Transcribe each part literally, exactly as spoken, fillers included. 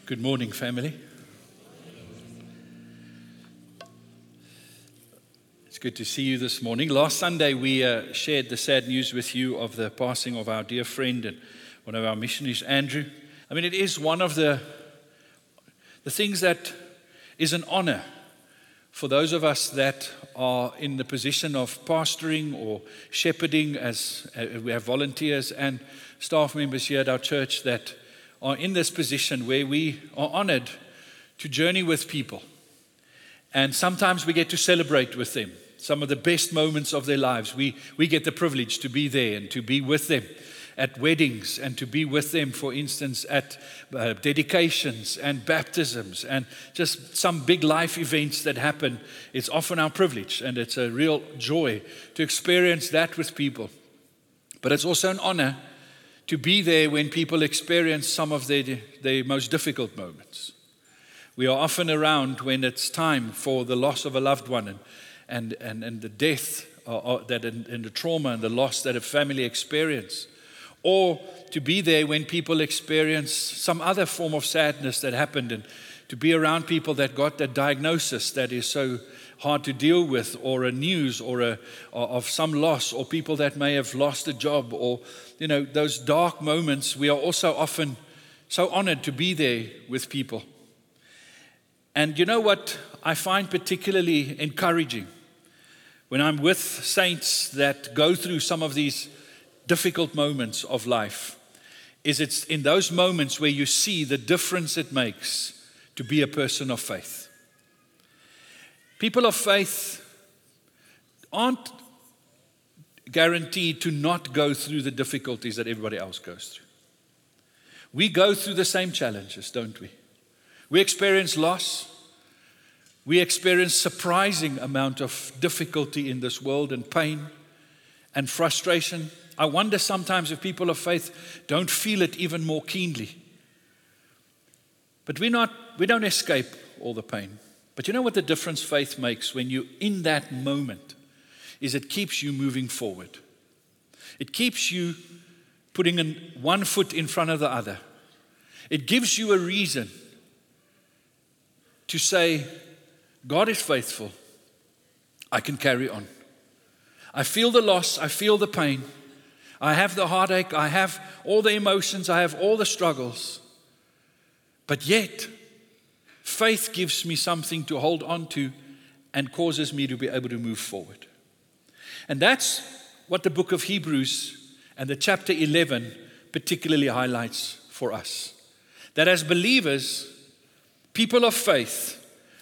Good morning, family. It's good to see you this morning. Last Sunday, we uh, shared the sad news with you of the passing of our dear friend and one of our missionaries, Andrew. I mean, it is one of the, the things that is an honor for those of us that are in the position of pastoring or shepherding, as uh, we have volunteers and staff members here at our church that are in this position where we are honored to journey with people. And sometimes we get to celebrate with them some of the best moments of their lives. We, we get the privilege to be there and to be with them at weddings and to be with them, for instance, at uh, dedications and baptisms and just some big life events that happen. It's often our privilege, and it's a real joy to experience that with people. But it's also an honor to be there when people experience some of their, their most difficult moments. We are often around when it's time for the loss of a loved one and and and, and the death uh, uh, that and, and the trauma and the loss that a family experience, or to be there when people experience some other form of sadness that happened, and to be around people that got that diagnosis that is so hard to deal with, or a news or a or of some loss, or people that may have lost a job, or you know, those dark moments. We are also often so honored to be there with people. And you know what I find particularly encouraging when I'm with saints that go through some of these difficult moments of life is it's in those moments where you see the difference it makes to be a person of faith. People of faith aren't guaranteed to not go through the difficulties that everybody else goes through. We go through the same challenges, don't we? We experience loss. We experience surprising amount of difficulty in this world, and pain and frustration. I wonder sometimes if people of faith don't feel it even more keenly. But we're not, we don't escape all the pain. But you know what the difference faith makes when you're in that moment is it keeps you moving forward. It keeps you putting in one foot in front of the other. It gives you a reason to say, God is faithful. I can carry on. I feel the loss. I feel the pain. I have the heartache. I have all the emotions. I have all the struggles. But yet, faith gives me something to hold on to and causes me to be able to move forward. And that's what the book of Hebrews and the chapter eleven particularly highlights for us. That as believers, people of faith,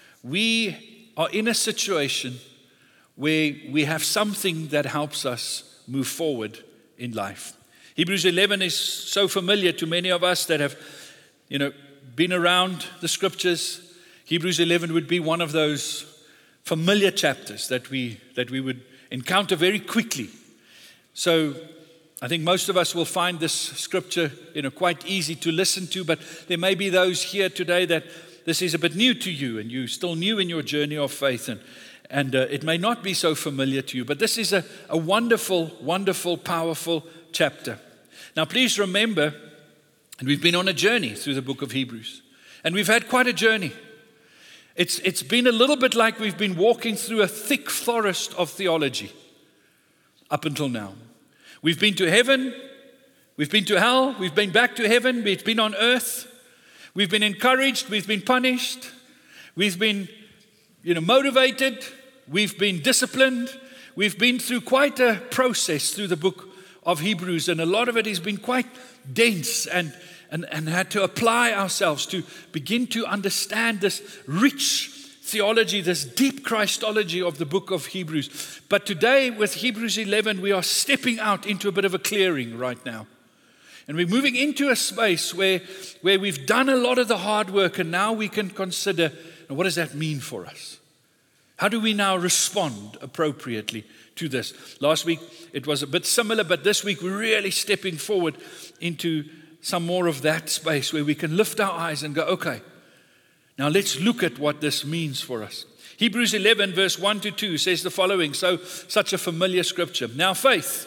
we are in a situation where we have something that helps us move forward in life. Hebrews eleven is so familiar to many of us that have, you know, been around the scriptures. Hebrews eleven would be one of those familiar chapters that we that we would encounter very quickly. So I think most of us will find this scripture, you know, quite easy to listen to, but there may be those here today that this is a bit new to you and you're still new in your journey of faith, and, and uh, it may not be so familiar to you, but this is a, a wonderful, wonderful, powerful chapter. Now please remember, and we've been on a journey through the book of Hebrews, and we've had quite a journey. It's, it's been a little bit like we've been walking through a thick forest of theology up until now. We've been to heaven, we've been to hell, we've been back to heaven, we've been on earth, we've been encouraged, we've been punished, we've been, you know, motivated, we've been disciplined, we've been through quite a process through the book of Hebrews, and a lot of it has been quite dense and And, and had to apply ourselves to begin to understand this rich theology, this deep Christology of the book of Hebrews. But today with Hebrews eleven, we are stepping out into a bit of a clearing right now. And we're moving into a space where, where we've done a lot of the hard work, and now we can consider, what does that mean for us? How do we now respond appropriately to this? Last week it was a bit similar, but this week we're really stepping forward into some more of that space where we can lift our eyes and go, okay, now let's look at what this means for us. Hebrews eleven verse one to two says the following, so such a familiar scripture. Now faith.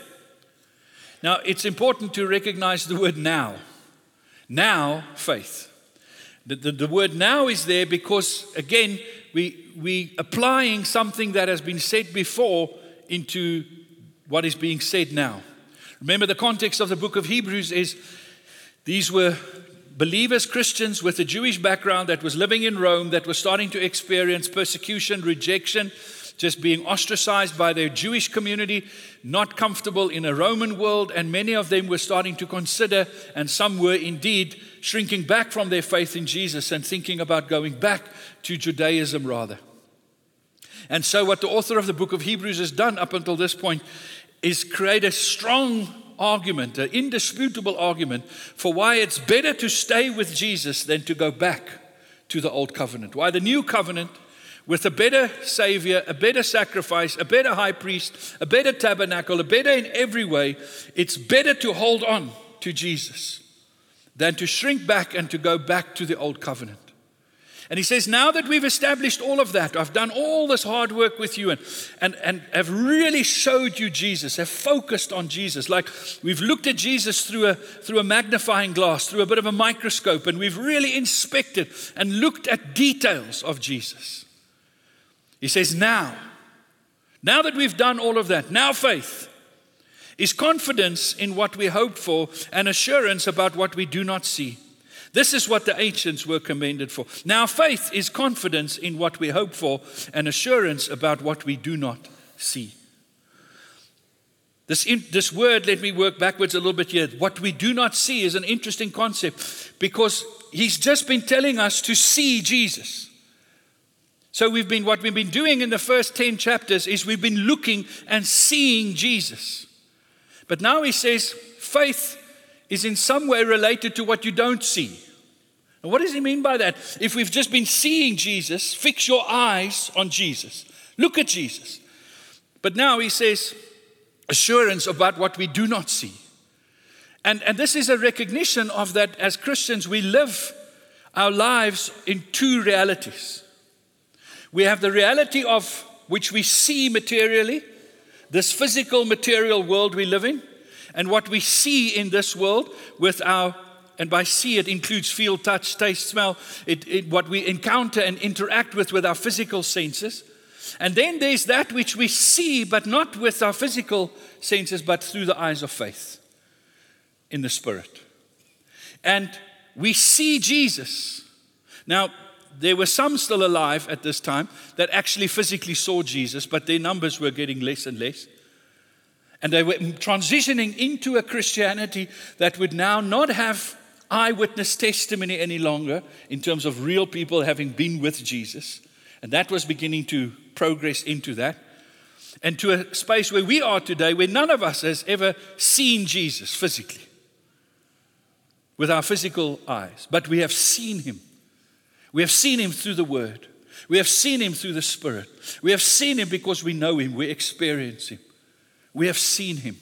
Now it's important to recognize the word now. Now faith. The, the, the word now is there because, again, we we applying something that has been said before into what is being said now. Remember, the context of the book of Hebrews is these were believers, Christians with a Jewish background that was living in Rome, that was starting to experience persecution, rejection, just being ostracized by their Jewish community, not comfortable in a Roman world, and many of them were starting to consider, and some were indeed shrinking back from their faith in Jesus and thinking about going back to Judaism rather. And so what the author of the book of Hebrews has done up until this point is create a strong argument, an indisputable argument for why it's better to stay with Jesus than to go back to the old covenant. Why the new covenant, with a better Savior, a better sacrifice, a better high priest, a better tabernacle, a better in every way, it's better to hold on to Jesus than to shrink back and to go back to the old covenant. And he says, now that we've established all of that, I've done all this hard work with you and, and, and have really showed you Jesus, have focused on Jesus. Like we've looked at Jesus through a, through a magnifying glass, through a bit of a microscope, and we've really inspected and looked at details of Jesus. He says, now, now that we've done all of that, now faith is confidence in what we hope for and assurance about what we do not see. This is what the ancients were commended for. Now faith is confidence in what we hope for and assurance about what we do not see. This, in, this word, let me work backwards a little bit here. What we do not see is an interesting concept because he's just been telling us to see Jesus. So we've been, what we've been doing in the first ten chapters is we've been looking and seeing Jesus. But now he says faith is in some way related to what you don't see. And what does he mean by that? If we've just been seeing Jesus, fix your eyes on Jesus. Look at Jesus. But now he says assurance about what we do not see. And, and this is a recognition of that as Christians we live our lives in two realities. We have the reality of which we see materially, this physical material world we live in, and what we see in this world with our, and by see it includes feel, touch, taste, smell, it, it, what we encounter and interact with with our physical senses. And then there's that which we see, but not with our physical senses, but through the eyes of faith in the Spirit. And we see Jesus. Now, there were some still alive at this time that actually physically saw Jesus, but their numbers were getting less and less. And they were transitioning into a Christianity that would now not have eyewitness testimony any longer in terms of real people having been with Jesus. And that was beginning to progress into that. And to a space where we are today, where none of us has ever seen Jesus physically with our physical eyes. But we have seen him. We have seen him through the Word. We have seen him through the Spirit. We have seen him because we know him. We experience him. We have seen him.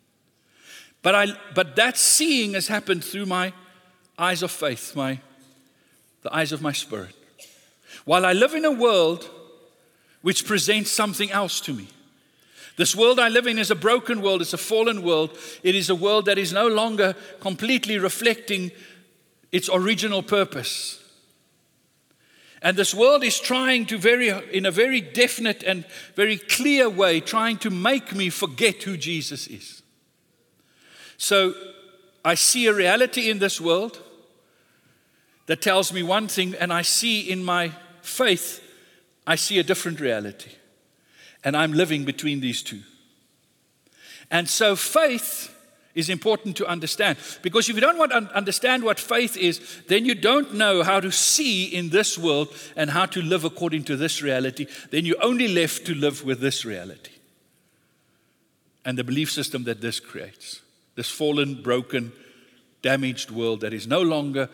But I, but that seeing has happened through my eyes of faith, my, the eyes of my spirit. While I live in a world which presents something else to me. This world I live in is a broken world. It's a fallen world. It is a world that is no longer completely reflecting its original purpose. And this world is trying to very, in a very definite and very clear way, trying to make me forget who Jesus is. So I see a reality in this world that tells me one thing, and I see in my faith, I see a different reality. And I'm living between these two. And so faith is important to understand. Because if you don't want to understand what faith is, then you don't know how to see in this world and how to live according to this reality. Then you're only left to live with this reality. And the belief system that this creates. This fallen, broken, damaged world that is no longer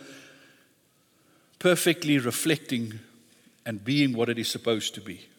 perfectly reflecting and being what it is supposed to be.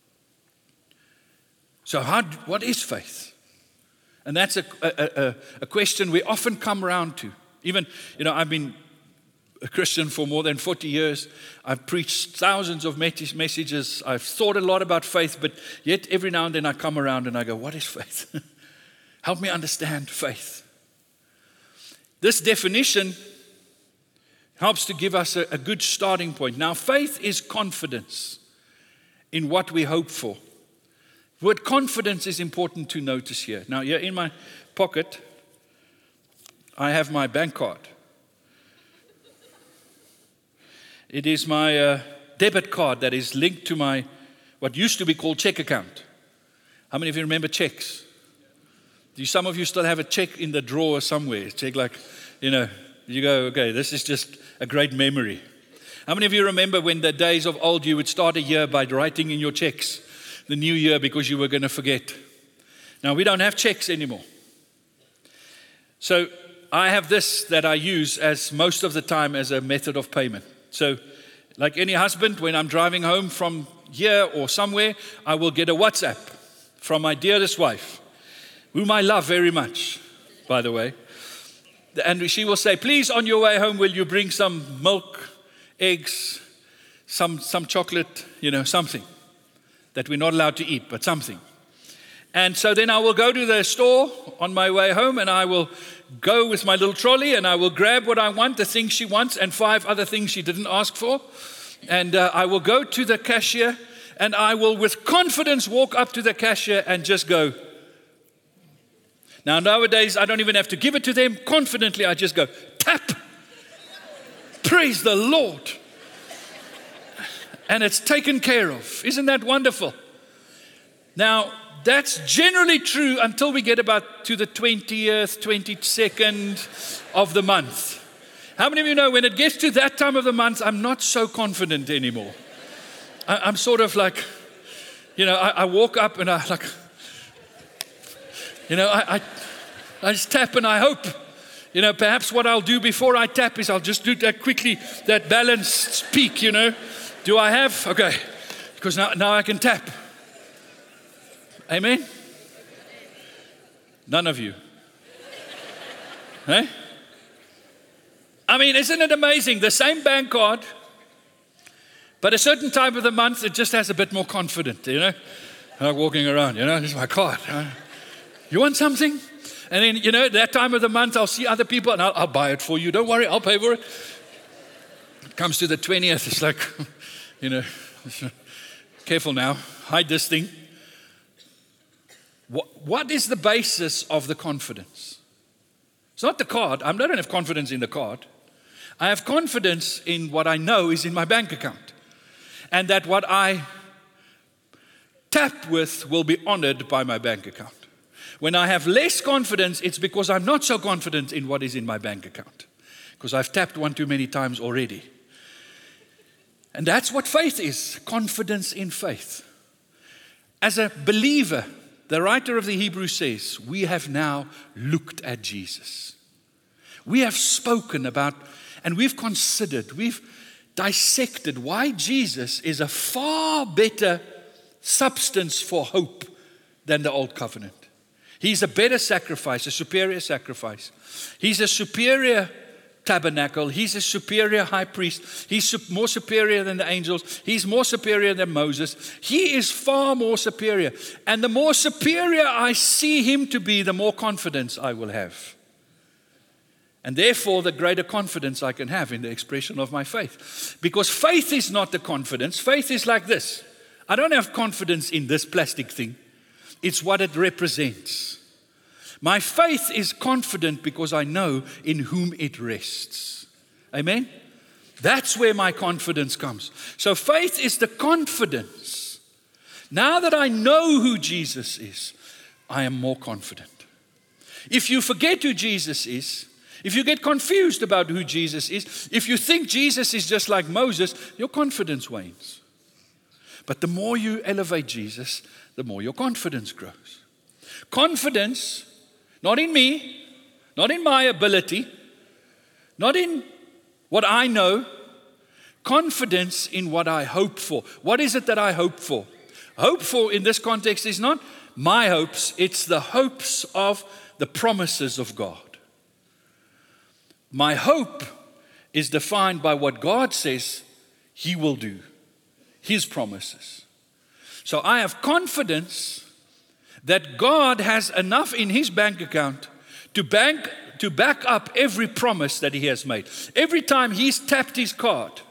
So how, what is faith? And that's a, a, a, a question we often come around to. Even, you know, I've been a Christian for more than forty years. I've preached thousands of messages. I've thought a lot about faith, but yet every now and then I come around and I go, what is faith? Help me understand faith. This definition Helps to give us a, a good starting point. Now, faith is confidence in what we hope for. The word confidence is important to notice here. Now, here in my pocket, I have my bank card. It is my uh, debit card that is linked to my, what used to be called check account. How many of you remember checks? Do some of you still have a check in the drawer somewhere? Check like, you know, you go, okay, this is just a great memory. How many of you remember when the days of old you would start a year by writing in your checks the new year because you were going to forget? Now, we don't have checks anymore. So I have this that I use as most of the time as a method of payment. So like any husband, when I'm driving home from here or somewhere, I will get a WhatsApp from my dearest wife, whom I love very much, by the way. And she will say, please, on your way home, will you bring some milk, eggs, some, some chocolate, you know, something that we're not allowed to eat, but something. And so then I will go to the store on my way home, and I will go with my little trolley, and I will grab what I want, the things she wants, and five other things she didn't ask for. And uh, I will go to the cashier, and I will, with confidence, walk up to the cashier and just go. Now, nowadays, I don't even have to give it to them. Confidently, I just go, tap. Praise the Lord. And it's taken care of. Isn't that wonderful? Now, that's generally true until we get about to the twentieth, twenty-second of the month. How many of you know when it gets to that time of the month, I'm not so confident anymore. I, I'm sort of like, you know, I, I walk up and I like, you know, I, I, I just tap and I hope. You know, perhaps what I'll do before I tap is I'll just do that quickly, that balanced peak, you know. Do I have? Okay. Because now, now I can tap. Amen? None of you. Hey? I mean, isn't it amazing? The same bank card, but a certain time of the month, it just has a bit more confidence, you know. I'm like walking around, you know, this is my card. You want something? And then, you know, that time of the month, I'll see other people and I'll, I'll buy it for you. Don't worry, I'll pay for it. It comes to the twentieth, it's like, you know, careful now, hide this thing. What, what is the basis of the confidence? It's not the card. I don't have confidence in the card. I have confidence in what I know is in my bank account. And that what I tap with will be honored by my bank account. When I have less confidence, it's because I'm not so confident in what is in my bank account. Because I've tapped one too many times already. And that's what faith is, confidence in faith. As a believer, the writer of the Hebrews says, we have now looked at Jesus. We have spoken about, and we've considered, we've dissected why Jesus is a far better substance for hope than the old covenant. He's a better sacrifice, a superior sacrifice. He's a superior tabernacle. He's a superior high priest. He's more superior than the angels. He's more superior than Moses. He is far more superior. And the more superior I see him to be, the more confidence I will have. And therefore, the greater confidence I can have in the expression of my faith. Because faith is not the confidence. Faith is like this. I don't have confidence in this plastic thing. It's what it represents. My faith is confident because I know in whom it rests. Amen? That's where my confidence comes. So faith is the confidence. Now that I know who Jesus is, I am more confident. If you forget who Jesus is, if you get confused about who Jesus is, if you think Jesus is just like Moses, your confidence wanes. But the more you elevate Jesus, the more your confidence grows. Confidence, not in me, not in my ability, not in what I know, confidence in what I hope for. What is it that I hope for? Hope for in this context is not my hopes, it's the hopes of the promises of God. My hope is defined by what God says He will do, His promises. So I have confidence that God has enough in His bank account to bank to back up every promise that he has made. Every time he's tapped his card,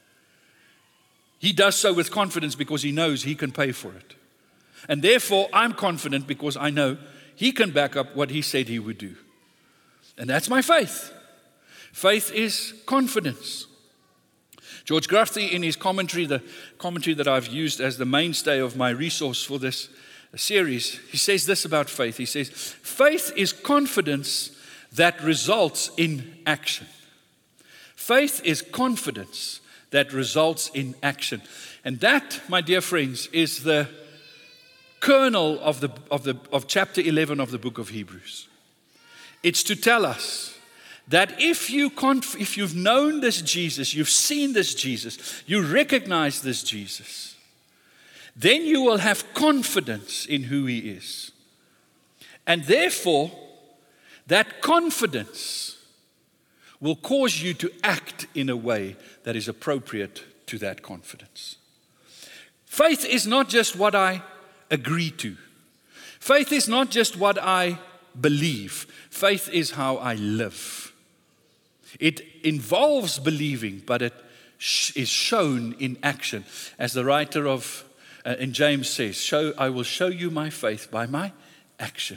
he does so with confidence because he knows he can pay for it. And therefore, I'm confident because I know he can back up what he said he would do. And that's my faith. Faith is confidence. George Grafty, in his commentary, the commentary that I've used as the mainstay of my resource for this series, he says this about faith. He says, faith is confidence that results in action. Faith is confidence that results in action. And that, my dear friends, is the kernel of the of the of chapter eleven of the book of Hebrews. It's to tell us that if you conf- if you've known this Jesus, you've seen this Jesus, you recognize this Jesus, then you will have confidence in who he is. And therefore, that confidence will cause you to act in a way that is appropriate to that confidence. Faith is not just what I agree to. Faith is not just what I believe. Faith is how I live. It involves believing, but it sh- is shown in action. As the writer of uh, in James says, "Show I will show you my faith by my action."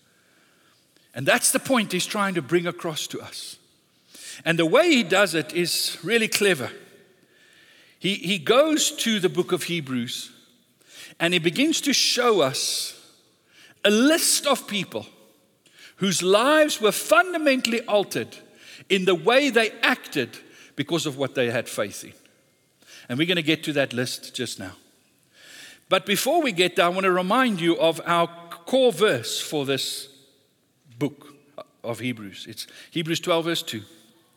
And that's the point he's trying to bring across to us. And the way he does it is really clever. He, he goes to the book of Hebrews and he begins to show us a list of people whose lives were fundamentally altered in the way they acted because of what they had faith in. And we're going to get to that list just now. But before we get there, I want to remind you of our core verse for this book of Hebrews. It's Hebrews twelve verse two.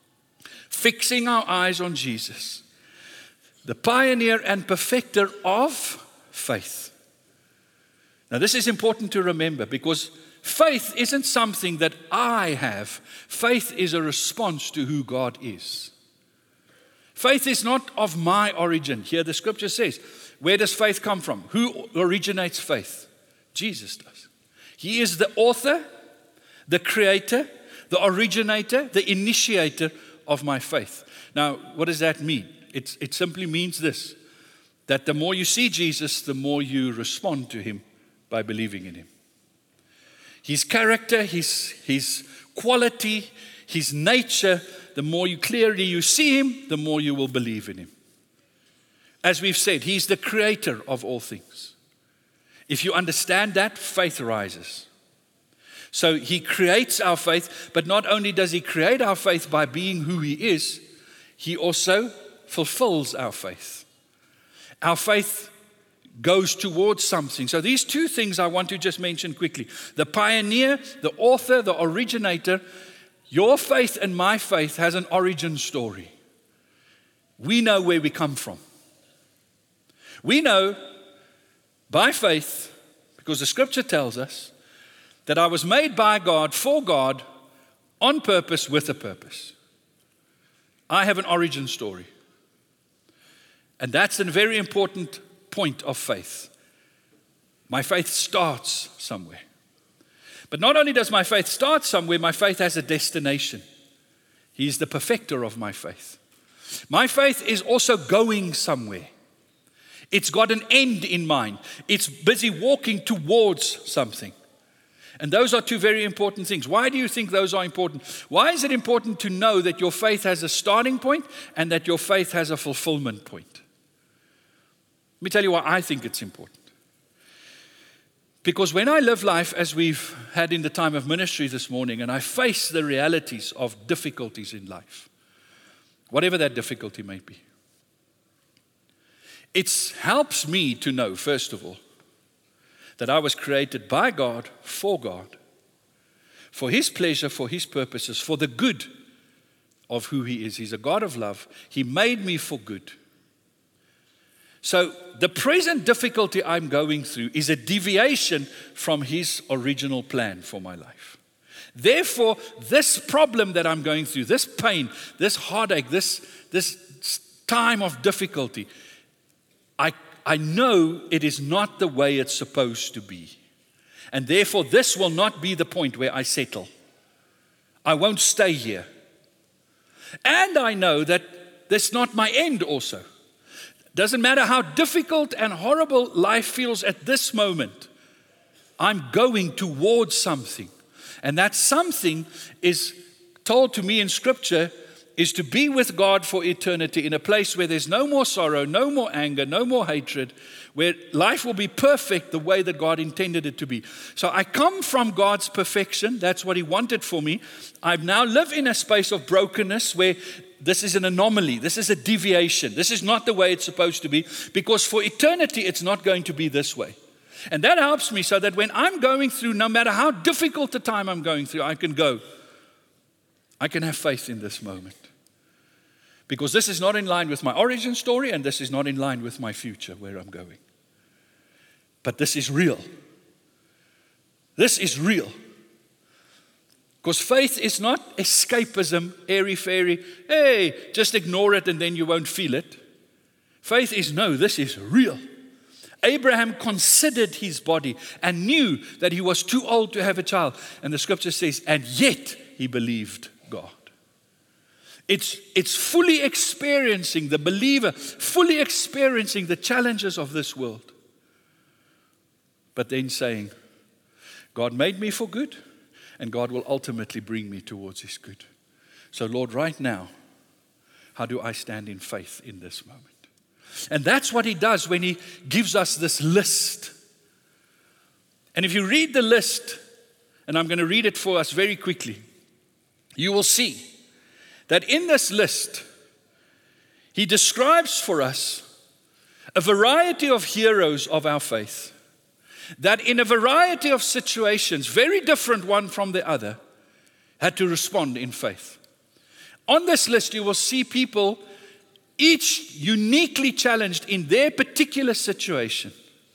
Fixing our eyes on Jesus, the pioneer and perfecter of faith. Now this is important to remember because faith isn't something that I have. Faith is a response to who God is. Faith is not of my origin. Here the scripture says, where does faith come from? Who originates faith? Jesus does. He is the author, the creator, the originator, the initiator of my faith. Now, what does that mean? It, it simply means this, that the more you see Jesus, the more you respond to him by believing in him. His character, his, his quality, his nature, the more you clearly you see him, the more you will believe in him. As we've said, he's the creator of all things. If you understand that, faith rises. So he creates our faith, but not only does he create our faith by being who he is, he also fulfills our faith. Our faith goes towards something. So these two things I want to just mention quickly. The pioneer, the author, the originator. Your faith and my faith has an origin story. We know where we come from. We know by faith, because the scripture tells us, that I was made by God, for God, on purpose, with a purpose. I have an origin story. And that's a very important point of faith. My faith starts somewhere. But not only does my faith start somewhere, my faith has a destination. He is the perfecter of my faith. My faith is also going somewhere. It's got an end in mind. It's busy walking towards something. And those are two very important things. Why do you think those are important? Why is it important to know that your faith has a starting point and that your faith has a fulfillment point? Let me tell you why I think it's important. Because when I live life as we've had in the time of ministry this morning, and I face the realities of difficulties in life, whatever that difficulty may be, it helps me to know, first of all, that I was created by God, for God, for his pleasure, for his purposes, for the good of who he is. He's a God of love. He made me for good. So the present difficulty I'm going through is a deviation from his original plan for my life. Therefore, this problem that I'm going through, this pain, this heartache, this, this time of difficulty, I I know it is not the way it's supposed to be. And therefore, this will not be the point where I settle. I won't stay here. And I know that that's not my end also. Doesn't matter how difficult and horrible life feels at this moment, I'm going towards something. And that something is told to me in Scripture is to be with God for eternity in a place where there's no more sorrow, no more anger, no more hatred, where life will be perfect the way that God intended it to be. So I come from God's perfection. That's what He wanted for me. I now live in a space of brokenness where this is an anomaly. This is a deviation. This is not the way it's supposed to be, because for eternity it's not going to be this way. And that helps me so that when I'm going through, no matter how difficult the time I'm going through, I can go, I can have faith in this moment. Because this is not in line with my origin story, and this is not in line with my future, where I'm going. But this is real. This is real. Because faith is not escapism, airy-fairy, hey, just ignore it and then you won't feel it. Faith is, no, this is real. Abraham considered his body and knew that he was too old to have a child. And the Scripture says, and yet he believed God. It's, it's fully experiencing, the believer, fully experiencing the challenges of this world. But then saying, God made me for good, and God will ultimately bring me towards His good. So Lord, right now, how do I stand in faith in this moment? And that's what He does when He gives us this list. And if you read the list, and I'm going to read it for us very quickly, you will see that in this list, He describes for us a variety of heroes of our faith, that in a variety of situations, very different one from the other, had to respond in faith. On this list, you will see people each uniquely challenged in their particular situation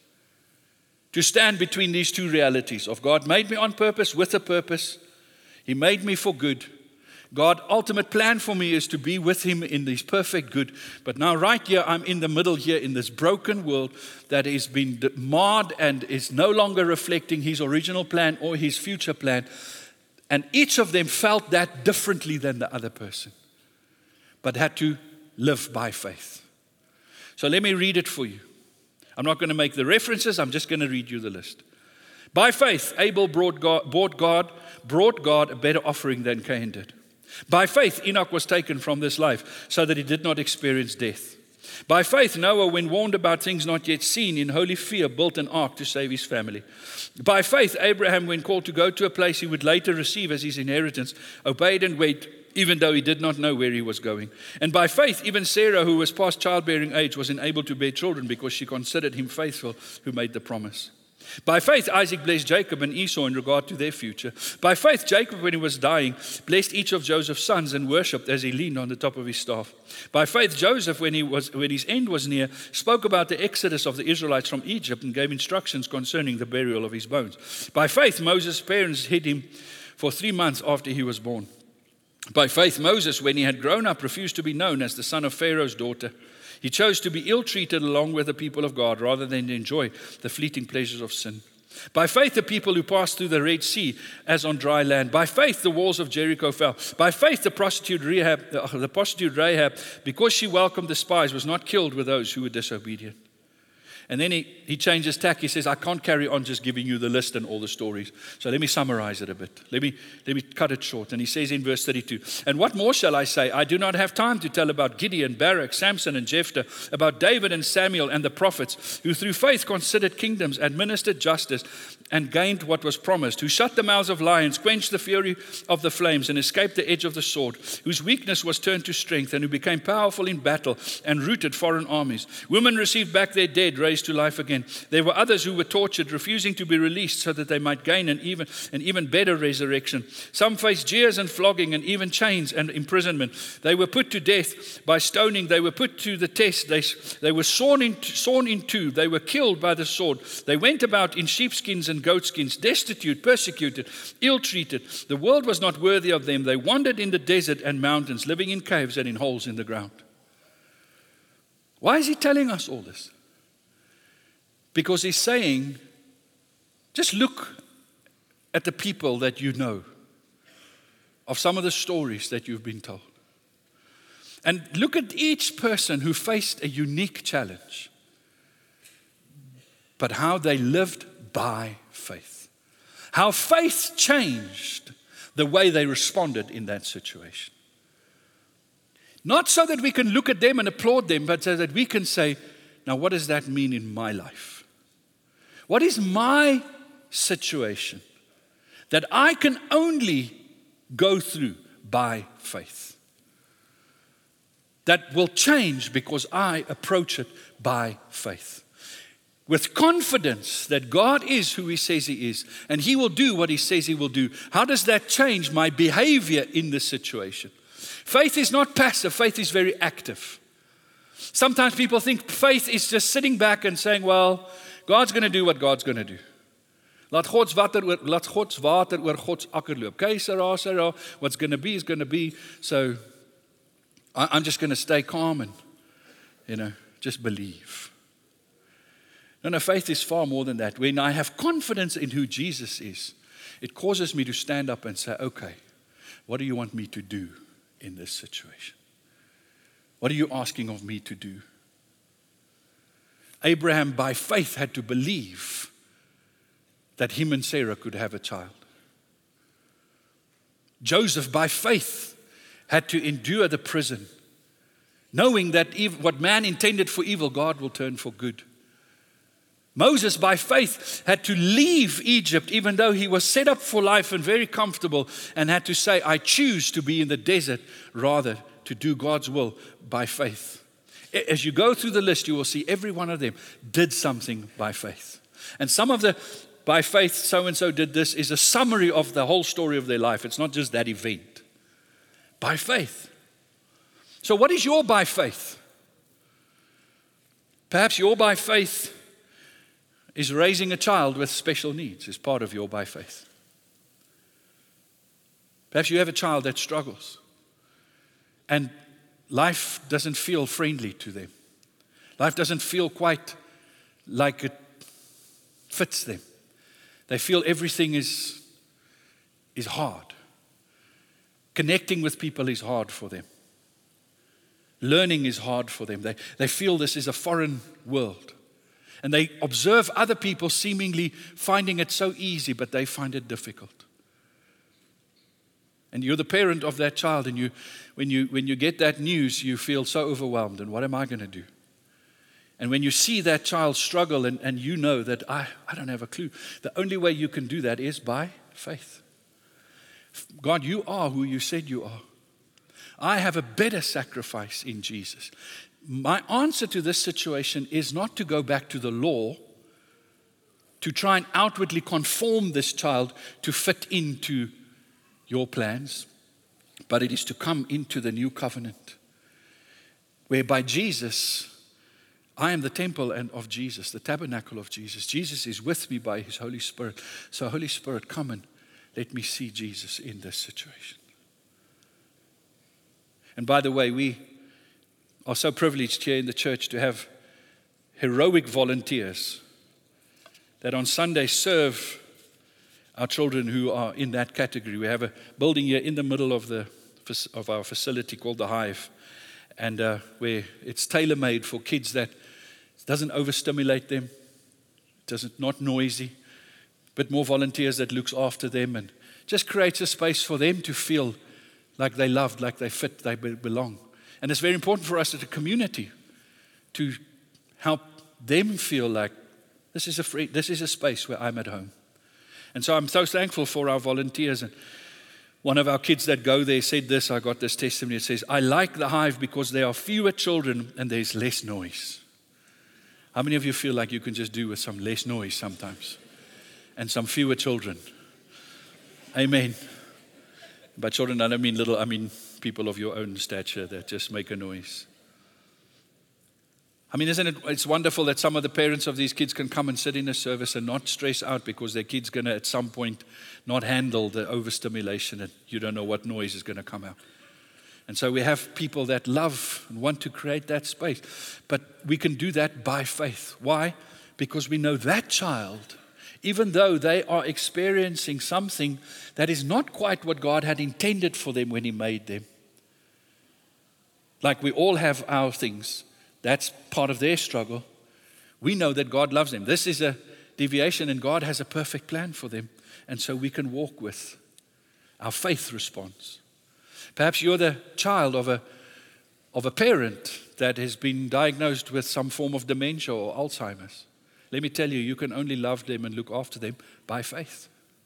to stand between these two realities of God made me on purpose with a purpose. He made me for good. God's ultimate plan for me is to be with Him in this perfect good. But now right here, I'm in the middle here in this broken world that has been marred and is no longer reflecting His original plan or His future plan. And each of them felt that differently than the other person, but had to live by faith. So let me read it for you. I'm not going to make the references. I'm just going to read you the list. By faith, Abel brought God, brought God, brought God a better offering than Cain did. By faith, Enoch was taken from this life so that he did not experience death. By faith, Noah, when warned about things not yet seen, in holy fear, built an ark to save his family. By faith, Abraham, when called to go to a place he would later receive as his inheritance, obeyed and waited, even though he did not know where he was going. And by faith, even Sarah, who was past childbearing age, was unable to bear children because she considered him faithful who made the promise. By faith, Isaac blessed Jacob and Esau in regard to their future. By faith, Jacob, when he was dying, blessed each of Joseph's sons and worshipped as he leaned on the top of his staff. By faith, Joseph, when he was when his end was near, spoke about the exodus of the Israelites from Egypt and gave instructions concerning the burial of his bones. By faith, Moses' parents hid him for three months after he was born. By faith, Moses, when he had grown up, refused to be known as the son of Pharaoh's daughter. He chose to be ill-treated along with the people of God rather than to enjoy the fleeting pleasures of sin. By faith, the people who passed through the Red Sea as on dry land. By faith, the walls of Jericho fell. By faith, the prostitute Rahab, the prostitute Rahab, because she welcomed the spies, was not killed with those who were disobedient. And then he, he changes tack. He says, I can't carry on just giving you the list and all the stories. So let me summarize it a bit. Let me, let me cut it short. And he says in verse thirty-two, and what more shall I say? I do not have time to tell about Gideon, Barak, Samson, and Jephthah, about David and Samuel and the prophets, who through faith considered kingdoms, administered justice, and gained what was promised, who shut the mouths of lions, quenched the fury of the flames, and escaped the edge of the sword, whose weakness was turned to strength, and who became powerful in battle and routed foreign armies. Women received back their dead, raised to life again. There were others who were tortured, refusing to be released so that they might gain an even, an even better resurrection. Some faced jeers and flogging and even chains and imprisonment. They were put to death by stoning. They were put to the test. They, they were sawn in, sawn in two. They were killed by the sword. They went about in sheepskins and goatskins, destitute, persecuted, ill-treated. The world was not worthy of them. They wandered in the desert and mountains, living in caves and in holes in the ground. Why is he telling us all this? Because he's saying, just look at the people that you know. of some of the stories that you've been told. And look at each person who faced a unique challenge, but how they lived by faith. How faith changed the way they responded in that situation. Not so that we can look at them and applaud them, but so that we can say, now what does that mean in my life? What is my situation that I can only go through by faith? That will change because I approach it by faith. With confidence that God is who He says He is, and He will do what He says He will do. How does that change my behavior in this situation? Faith is not passive, faith is very active. Sometimes people think faith is just sitting back and saying, well, God's going to do what God's going to do. Laat God's water oor, laat God's water oor God's akker loop. Okay, Sarah, Sarah, what's going to be is going to be. So I, I'm just going to stay calm and, you know, just believe. No, no, faith is far more than that. When I have confidence in who Jesus is, it causes me to stand up and say, okay, what do you want me to do in this situation? What are you asking of me to do? Abraham, by faith, had to believe that him and Sarah could have a child. Joseph, by faith, had to endure the prison, knowing that what man intended for evil, God will turn for good. Moses, by faith, had to leave Egypt, even though he was set up for life and very comfortable, and had to say, I choose to be in the desert rather to do God's will by faith. As you go through the list, you will see every one of them did something by faith. And some of the by faith, so-and-so did this, is a summary of the whole story of their life. It's not just that event. By faith. So what is your by faith? Perhaps your by faith is raising a child with special needs is part of your by faith. Perhaps you have a child that struggles and life doesn't feel friendly to them. Life doesn't feel quite like it fits them. They feel everything is, is hard. Connecting with people is hard for them. Learning is hard for them. They, they feel this is a foreign world. And they observe other people seemingly finding it so easy, but they find it difficult. And you're the parent of that child, and you, when you when you get that news, you feel so overwhelmed. And what am I going to do? And when you see that child struggle, and, and you know that I, I don't have a clue, the only way you can do that is by faith. God, you are who you said you are. I have a better sacrifice in Jesus. My answer to this situation is not to go back to the law to try and outwardly conform this child to fit into your plans, but it is to come into the new covenant, whereby Jesus, I am the temple and of Jesus, the tabernacle of Jesus. Jesus is with me by His Holy Spirit. So Holy Spirit, come and let me see Jesus in this situation. And by the way, we are so privileged here in the church to have heroic volunteers that on Sunday serve our children who are in that category. We have a building here in the middle of the of our facility called the Hive, and uh, where it's tailor-made for kids that doesn't overstimulate them, doesn't not noisy, but more volunteers that looks after them and just creates a space for them to feel like they loved, like they fit, they be- belong. And it's very important for us as a community to help them feel like this is a free, this is a space where I'm at home. And so I'm so thankful for our volunteers. And one of our kids that go there said this, I got this testimony. It says, I like the Hive because there are fewer children and there's less noise. How many of you feel like you can just do with some less noise sometimes? And some fewer children? Amen. By children, I don't mean little, I mean people of your own stature that just make a noise. I mean, isn't it, it's wonderful that some of the parents of these kids can come and sit in a service and not stress out because their kid's going to at some point not handle the overstimulation and you don't know what noise is going to come out. And so we have people that love and want to create that space. But we can do that by faith. Why? Because we know that child even though they are experiencing something that is not quite what God had intended for them when He made them. Like we all have our things. That's part of their struggle. We know that God loves them. This is a deviation, and God has a perfect plan for them. And so we can walk with our faith response. Perhaps you're the child of a, of a parent that has been diagnosed with some form of dementia or Alzheimer's. Let me tell you, you can only love them and look after them by faith.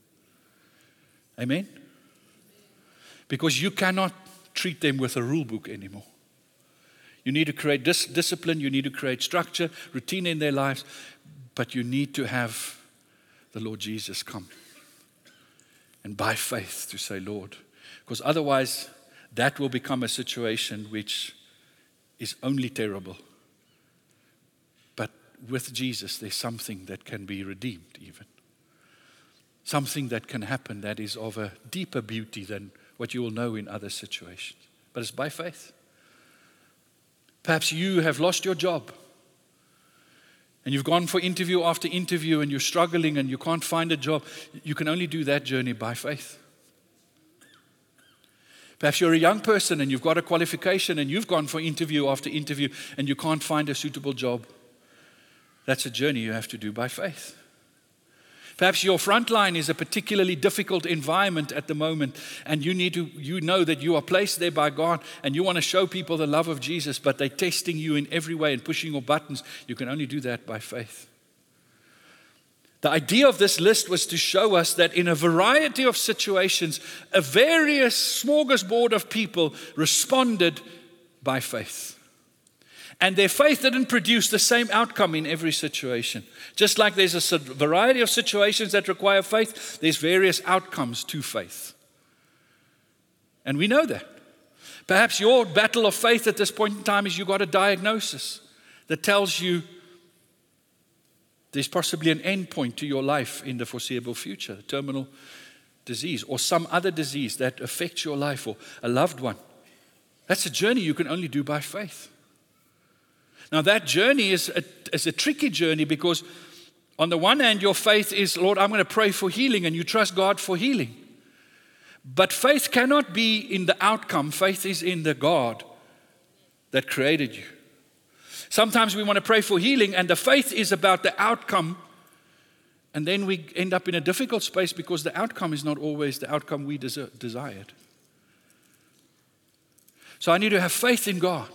Amen? Because you cannot treat them with a rule book anymore. You need to create dis- discipline, you need to create structure, routine in their lives, but you need to have the Lord Jesus come. And by faith to say, Lord, because otherwise that will become a situation which is only terrible. But with Jesus, there's something that can be redeemed even. Something that can happen that is of a deeper beauty than what you will know in other situations. But it's by faith. Perhaps you have lost your job. And you've gone for interview after interview and you're struggling and you can't find a job. You can only do that journey by faith. Perhaps you're a young person and you've got a qualification and you've gone for interview after interview and you can't find a suitable job. That's a journey you have to do by faith. Perhaps your front line is a particularly difficult environment at the moment, and you need to, you know that you are placed there by God, and you want to show people the love of Jesus, but they're testing you in every way and pushing your buttons. You can only do that by faith. The idea of this list was to show us that in a variety of situations, a various smorgasbord of people responded by faith. And their faith didn't produce the same outcome in every situation. Just like there's a variety of situations that require faith, there's various outcomes to faith. And we know that. Perhaps your battle of faith at this point in time is you got a diagnosis that tells you there's possibly an end point to your life in the foreseeable future, a terminal disease or some other disease that affects your life or a loved one. That's a journey you can only do by faith. Now that journey is a, is a tricky journey because on the one hand, your faith is, Lord, I'm going to pray for healing, and you trust God for healing. But faith cannot be in the outcome. Faith is in the God that created you. Sometimes we want to pray for healing, and the faith is about the outcome, and then we end up in a difficult space because the outcome is not always the outcome we des- desired. So I need to have faith in God.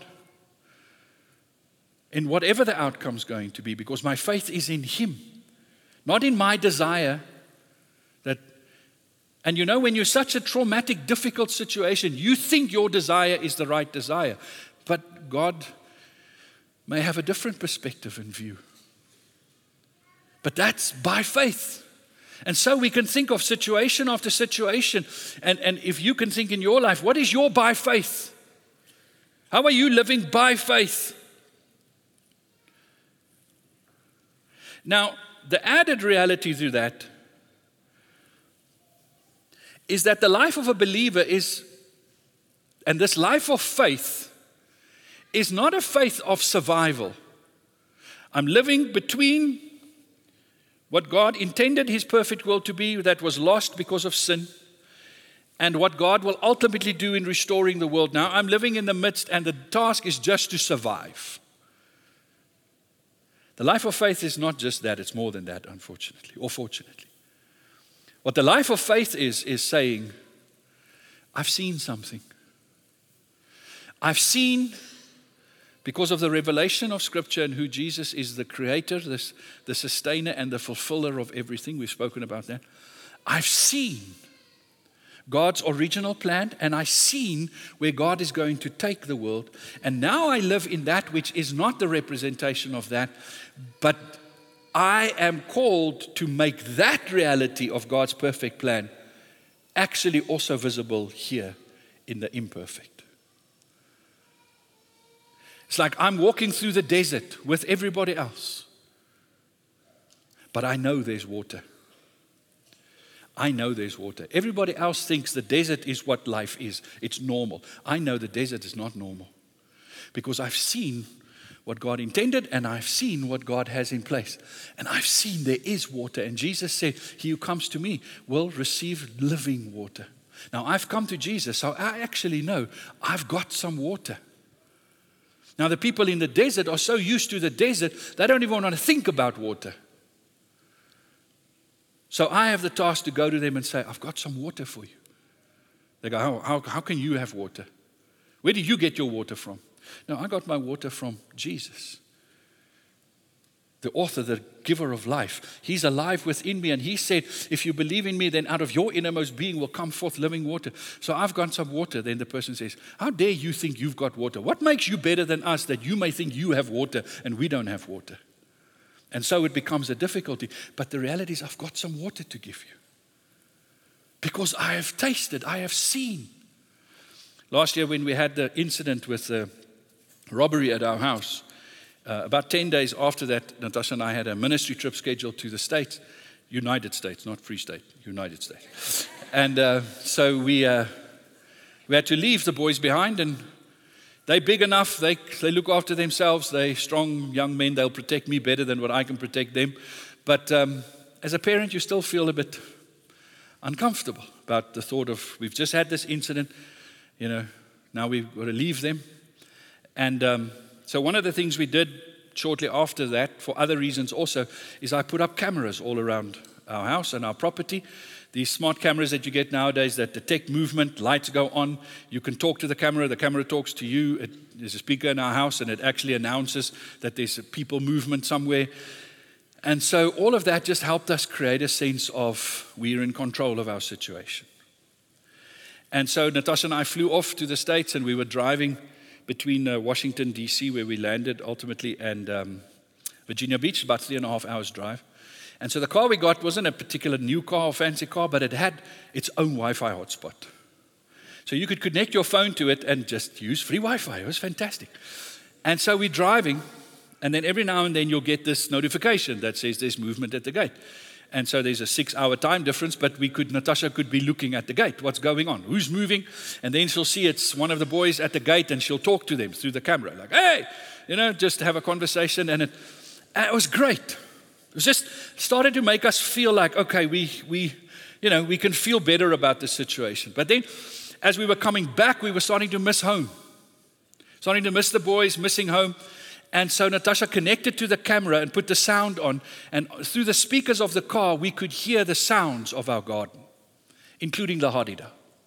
In whatever the outcome's going to be, because my faith is in Him, not in my desire. That, and you know, when you're such a traumatic, difficult situation, you think your desire is the right desire, but God may have a different perspective and view. But that's by faith. And so we can think of situation after situation, and, and if you can think in your life, what is your by faith? How are you living by faith? Now, the added reality to that is that the life of a believer is, and this life of faith, is not a faith of survival. I'm living between what God intended His perfect will to be that was lost because of sin, and what God will ultimately do in restoring the world. Now, I'm living in the midst, and the task is just to survive. The life of faith is not just that, it's more than that, unfortunately, or fortunately. What the life of faith is, is saying, I've seen something. I've seen, because of the revelation of Scripture and who Jesus is, the creator, the, the sustainer, and the fulfiller of everything. We've spoken about that. I've seen God's original plan, and I've seen where God is going to take the world. And now I live in that which is not the representation of that, but I am called to make that reality of God's perfect plan actually also visible here in the imperfect. It's like I'm walking through the desert with everybody else, but I know there's water. I know there's water. Everybody else thinks the desert is what life is. It's normal. I know the desert is not normal because I've seen what God intended, and I've seen what God has in place. And I've seen there is water. And Jesus said, he who comes to me will receive living water. Now, I've come to Jesus, so I actually know I've got some water. Now, the people in the desert are so used to the desert, they don't even want to think about water. So I have the task to go to them and say, I've got some water for you. They go, how, how, how can you have water? Where did you get your water from? No, I got my water from Jesus, the author, the giver of life. He's alive within me, and he said, if you believe in me, then out of your innermost being will come forth living water. So I've got some water. Then the person says, how dare you think you've got water? What makes you better than us that you may think you have water and we don't have water? And so it becomes a difficulty. But the reality is I've got some water to give you because I have tasted, I have seen. Last year when we had the incident with the robbery at our house, Uh, about ten days after that, Natasha and I had a ministry trip scheduled to the States, United States, not Free State, United States. And uh, so we uh, we had to leave the boys behind, and they're big enough, they, they look after themselves, they're strong young men, they'll protect me better than what I can protect them. But um, as a parent, you still feel a bit uncomfortable about the thought of, we've just had this incident, you know, now we've got to leave them. And um, So one of the things we did shortly after that, for other reasons also, is I put up cameras all around our house and our property. These smart cameras that you get nowadays that detect movement, lights go on. You can talk to the camera, the camera talks to you. It, there's a speaker in our house, and it actually announces that there's a people movement somewhere. And so all of that just helped us create a sense of we're in control of our situation. And so Natasha and I flew off to the States, and we were driving between uh, Washington, D C, where we landed ultimately, and um, Virginia Beach, about three and a half hours drive. And so the car we got wasn't a particular new car or fancy car, but it had its own Wi-Fi hotspot. So you could connect your phone to it and just use free Wi-Fi. It was fantastic. And so we're driving, and then every now and then you'll get this notification that says there's movement at the gate. And so there's a six-hour time difference, but we could, Natasha could be looking at the gate. What's going on? Who's moving? And then she'll see it's one of the boys at the gate, and she'll talk to them through the camera. Like, hey, you know, just have a conversation. And it, and it was great. It was just started to make us feel like, okay, we, we, you know, we can feel better about the situation. But then as we were coming back, we were starting to miss home. Starting to miss the boys, missing home. And so Natasha connected to the camera and put the sound on. And through the speakers of the car, we could hear the sounds of our garden, including the hadida.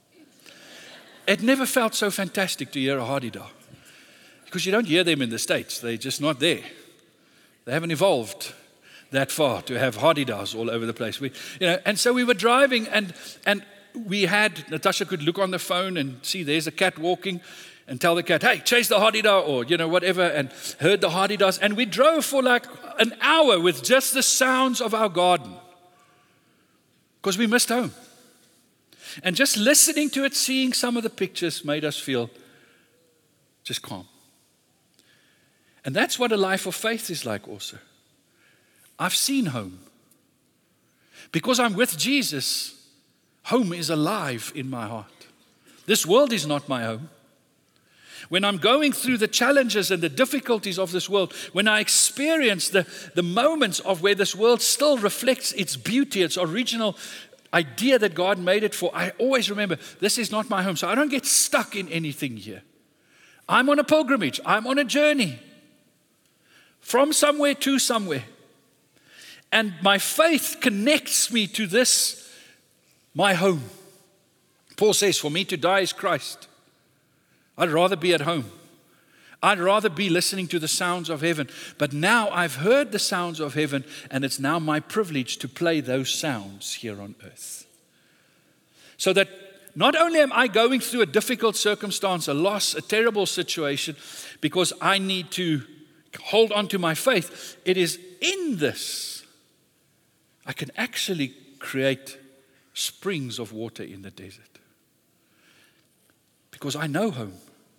It never felt so fantastic to hear a hadida, because you don't hear them in the States. They're just not there. They haven't evolved that far to have hadidas all over the place. We, you know, and so we were driving, and, and we had, Natasha could look on the phone and see there's a cat walking, and tell the cat, hey, chase the hadida, or, you know, whatever, and heard the hadidas. And we drove for like an hour with just the sounds of our garden, because we missed home. And just listening to it, seeing some of the pictures made us feel just calm. And that's what a life of faith is like also. I've seen home. Because I'm with Jesus, home is alive in my heart. This world is not my home. When I'm going through the challenges and the difficulties of this world, when I experience the, the moments of where this world still reflects its beauty, its original idea that God made it for, I always remember, this is not my home. So I don't get stuck in anything here. I'm on a pilgrimage. I'm on a journey from somewhere to somewhere. And my faith connects me to this, my home. Paul says, for me to die is Christ. I'd rather be at home. I'd rather be listening to the sounds of heaven. But now I've heard the sounds of heaven, and it's now my privilege to play those sounds here on earth. So that not only am I going through a difficult circumstance, a loss, a terrible situation, because I need to hold on to my faith, it is in this I can actually create springs of water in the desert. Because I know home.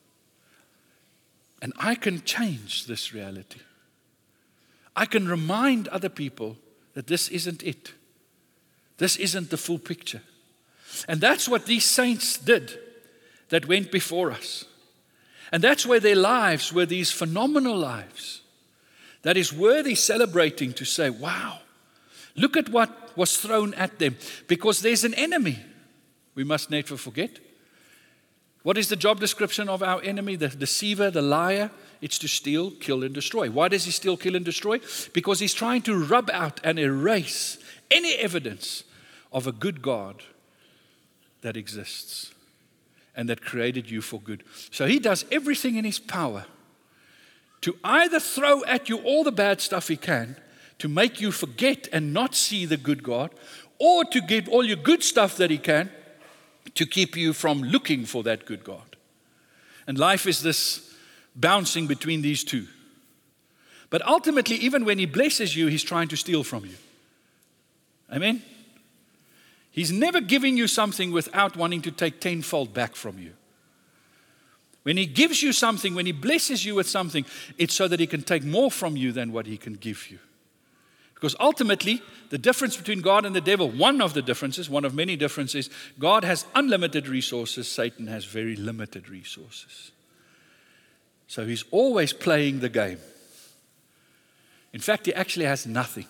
And I can change this reality. I can remind other people that this isn't it. This isn't the full picture. And that's what these saints did that went before us. And that's where their lives were these phenomenal lives that is worthy celebrating, to say, wow, look at what was thrown at them. Because there's an enemy we must never forget. What is the job description of our enemy, the deceiver, the liar? It's to steal, kill, and destroy. Why does he steal, kill, and destroy? Because he's trying to rub out and erase any evidence of a good God that exists and that created you for good. So he does everything in his power to either throw at you all the bad stuff he can to make you forget and not see the good God, or to get all your good stuff that he can to keep you from looking for that good God. And life is this bouncing between these two. But ultimately, even when he blesses you, he's trying to steal from you. Amen? He's never giving you something without wanting to take tenfold back from you. When he gives you something, when he blesses you with something, it's so that he can take more from you than what he can give you. Because ultimately, the difference between God and the devil, one of the differences, one of many differences, God has unlimited resources, Satan has very limited resources. So he's always playing the game. In fact, he actually has nothing.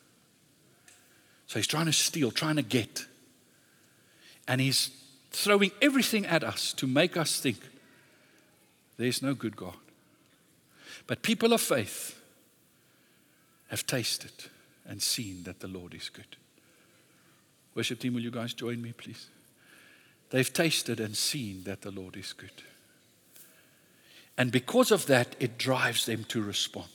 So he's trying to steal, trying to get. And he's throwing everything at us to make us think there's no good God. But people of faith have tasted and seen that the Lord is good. Worship team, will you guys join me, please? They've tasted and seen that the Lord is good. And because of that, it drives them to respond.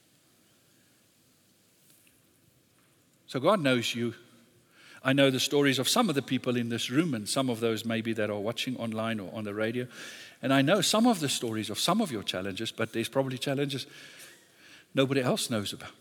So God knows you. I know the stories of some of the people in this room, and some of those maybe that are watching online or on the radio. And I know some of the stories of some of your challenges, but there's probably challenges nobody else knows about.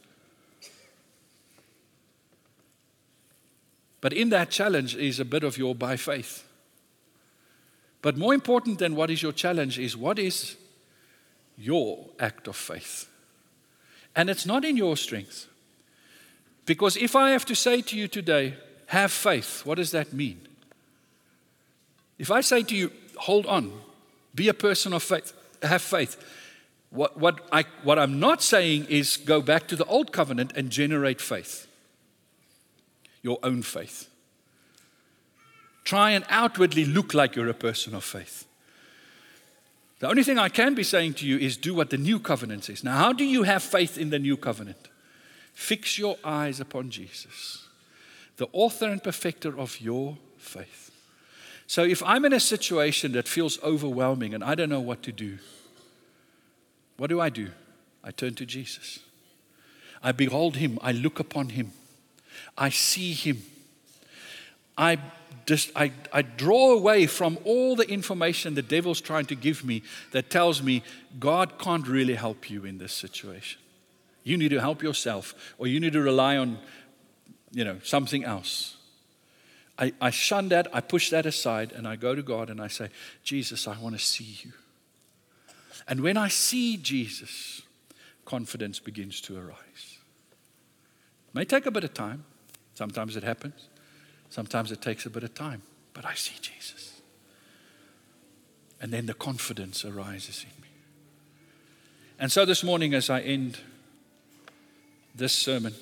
But in that challenge is a bit of your by faith. But more important than what is your challenge is what is your act of faith. And it's not in your strength. Because if I have to say to you today, have faith, what does that mean? If I say to you, hold on, be a person of faith, have faith. What, what, I, what I'm not saying is go back to the old covenant and generate faith. Your own faith. Try and outwardly look like you're a person of faith. The only thing I can be saying to you is do what the new covenant says. Now, how do you have faith in the new covenant? Fix your eyes upon Jesus, the author and perfecter of your faith. So if I'm in a situation that feels overwhelming and I don't know what to do, what do I do? I turn to Jesus. I behold him. I look upon him. I see him. I just I, I draw away from all the information the devil's trying to give me that tells me God can't really help you in this situation. You need to help yourself, or you need to rely on, you know, something else. I, I shun that, I push that aside, and I go to God and I say, Jesus, I want to see you. And when I see Jesus, confidence begins to arise. It may take a bit of time. Sometimes it happens. Sometimes it takes a bit of time. But I see Jesus. And then the confidence arises in me. And so this morning, as I end this sermon,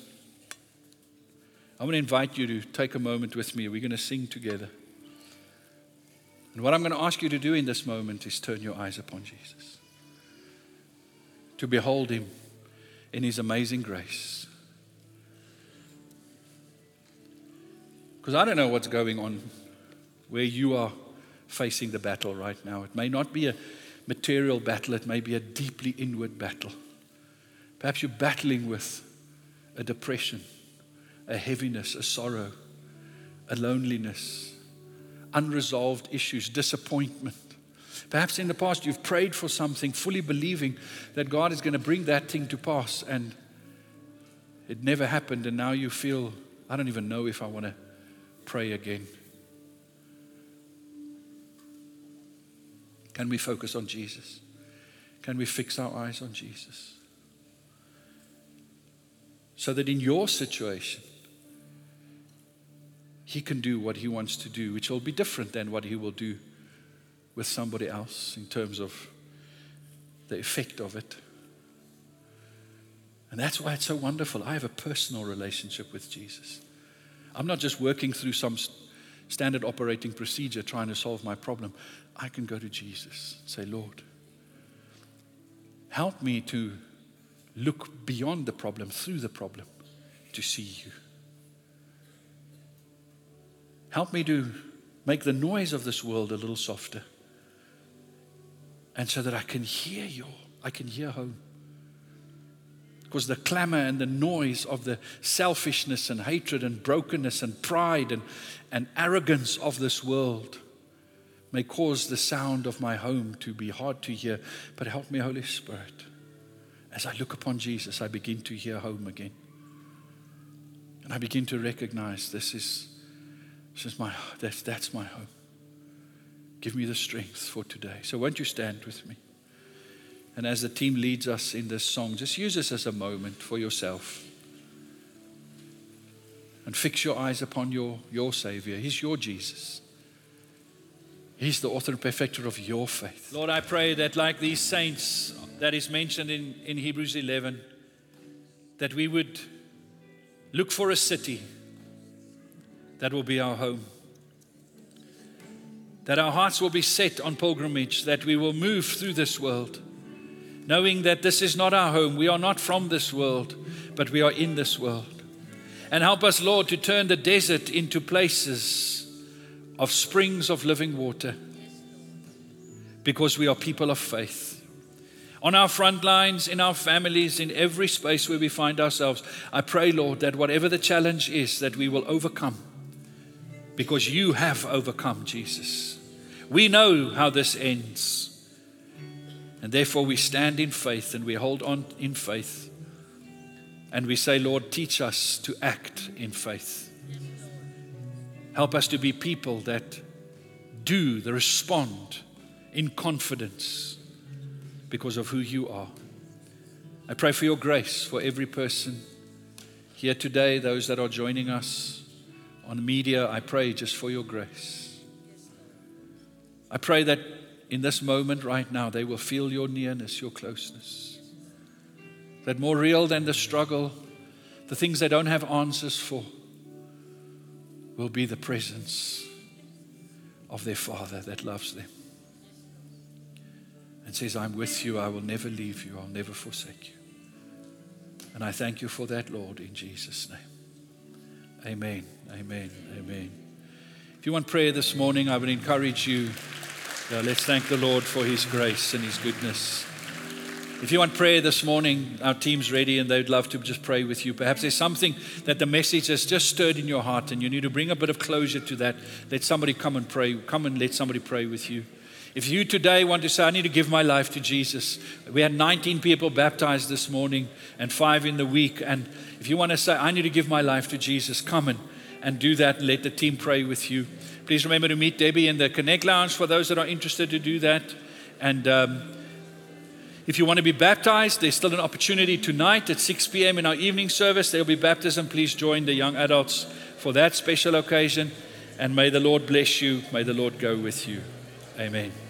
I want to invite you to take a moment with me. We're going to sing together. And what I'm going to ask you to do in this moment is turn your eyes upon Jesus. To behold him in his amazing grace. Because I don't know what's going on where you are facing the battle right now. It may not be a material battle. It may be a deeply inward battle. Perhaps you're battling with a depression, a heaviness, a sorrow, a loneliness, unresolved issues, disappointment. Perhaps in the past you've prayed for something, fully believing that God is going to bring that thing to pass, and it never happened, and now you feel, I don't even know if I want to pray again. Can we focus on Jesus? Can we fix our eyes on Jesus? So that in your situation, he can do what he wants to do, which will be different than what he will do with somebody else in terms of the effect of it. And that's why it's so wonderful. I have a personal relationship with Jesus. I'm not just working through some standard operating procedure trying to solve my problem. I can go to Jesus and say, Lord, help me to look beyond the problem, through the problem, to see you. Help me to make the noise of this world a little softer. And so that I can hear you, I can hear home. Because the clamor and the noise of the selfishness and hatred and brokenness and pride and, and arrogance of this world may cause the sound of my home to be hard to hear. But help me, Holy Spirit. As I look upon Jesus, I begin to hear home again. And I begin to recognize this is, this is my, that's, that's my home. Give me the strength for today. So won't you stand with me? And as the team leads us in this song, just use this as a moment for yourself. And fix your eyes upon your, your Savior. He's your Jesus. He's the author and perfecter of your faith. Lord, I pray that like these saints that is mentioned in, in Hebrews eleven, that we would look for a city that will be our home. That our hearts will be set on pilgrimage, that we will move through this world, knowing that this is not our home. We are not from this world, but we are in this world. And help us, Lord, to turn the desert into places of springs of living water, because we are people of faith. On our front lines, in our families, in every space where we find ourselves, I pray, Lord, that whatever the challenge is, that we will overcome, because you have overcome, Jesus. We know how this ends. And therefore we stand in faith and we hold on in faith. And we say, Lord, teach us to act in faith. Help us to be people that do, that respond in confidence because of who you are. I pray for your grace for every person here today, those that are joining us on media. I pray just for your grace. I pray that in this moment right now, they will feel your nearness, your closeness. That more real than the struggle, the things they don't have answers for, will be the presence of their Father that loves them and says, I'm with you, I will never leave you, I'll never forsake you. And I thank you for that, Lord, in Jesus' name. Amen, amen, amen. If you want prayer this morning, I would encourage you, uh, let's thank the Lord for His grace and His goodness. If you want prayer this morning, our team's ready and they'd love to just pray with you. Perhaps there's something that the message has just stirred in your heart and you need to bring a bit of closure to that. Let somebody come and pray. Come and let somebody pray with you. If you today want to say, I need to give my life to Jesus. We had nineteen people baptized this morning and five in the week. And if you want to say, I need to give my life to Jesus, come and, and do that and let the team pray with you. Please remember to meet Debbie in the Connect Lounge for those that are interested to do that. And um, if you want to be baptized, there's still an opportunity tonight at six p.m. in our evening service. There will be baptism. Please join the young adults for that special occasion. And may the Lord bless you. May the Lord go with you. Amen.